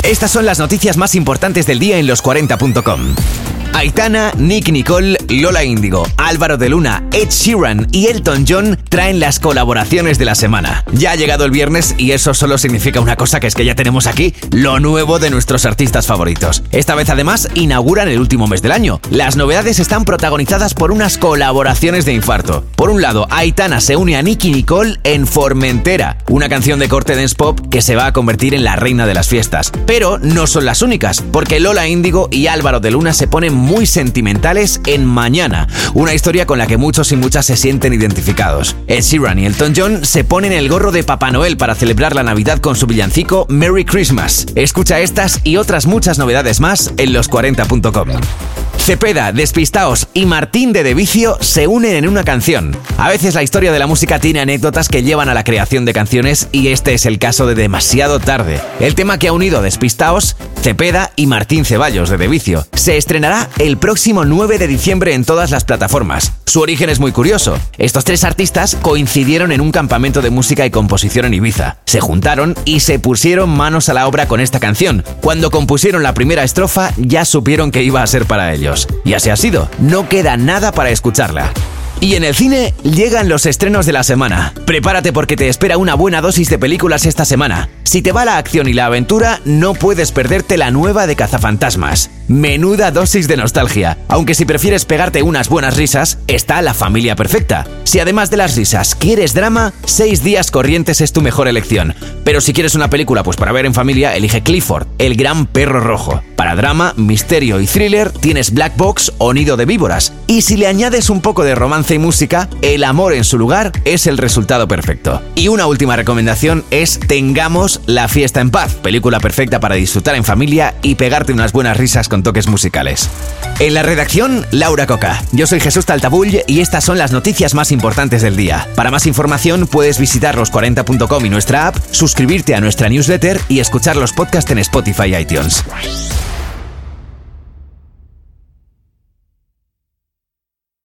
Estas son las noticias más importantes del día en los40.com. Aitana, Nick Nicole, Lola Índigo, Álvaro de Luna, Ed Sheeran y Elton John traen las colaboraciones de la semana. Ya ha llegado el viernes y eso solo significa una cosa, que es que ya tenemos aquí lo nuevo de nuestros artistas favoritos. Esta vez además inauguran el último mes del año. Las novedades están protagonizadas por unas colaboraciones de infarto. Por un lado, Aitana se une a Nick Nicole en Formentera, una canción de corte dance pop que se va a convertir en la reina de las fiestas. Pero no son las únicas, porque Lola Índigo y Álvaro de Luna se ponen muy sentimentales en Mañana, una historia con la que muchos y muchas se sienten identificados. Ed Sheeran y Elton John se ponen el gorro de Papá Noel para celebrar la Navidad con su villancico Merry Christmas. Escucha estas y otras muchas novedades más en los40.com. Cepeda, Despistaos y Martín de Vicio se unen en una canción. A veces la historia de la música tiene anécdotas que llevan a la creación de canciones y este es el caso de Demasiado Tarde. El tema que ha unido a Despistaos, Cepeda y Martín Ceballos de Vicio se estrenará el próximo 9 de diciembre en todas las plataformas. Su origen es muy curioso. Estos tres artistas coincidieron en un campamento de música y composición en Ibiza. Se juntaron y se pusieron manos a la obra con esta canción. Cuando compusieron la primera estrofa ya supieron que iba a ser para ellos. Y así ha sido. No queda nada para escucharla. Y en el cine llegan los estrenos de la semana. Prepárate porque te espera una buena dosis de películas esta semana. Si te va la acción y la aventura, no puedes perderte la nueva de Cazafantasmas. Menuda dosis de nostalgia. Aunque si prefieres pegarte unas buenas risas, está La Familia Perfecta. Si además de las risas quieres drama, 6 días corrientes es tu mejor elección. Pero si quieres una película pues para ver en familia, elige Clifford, el gran perro rojo. Para drama, misterio y thriller tienes Black Box o Nido de Víboras. Y si le añades un poco de romance y música, El amor en su lugar es el resultado perfecto. Y una última recomendación es Tengamos la fiesta en paz, película perfecta para disfrutar en familia y pegarte unas buenas risas con toques musicales. En la redacción, Laura Coca. Yo soy Jesús Taltabull y estas son las noticias más importantes del día. Para más información puedes visitar los40.com y nuestra app, suscribirte a nuestra newsletter y escuchar los podcasts en Spotify y iTunes.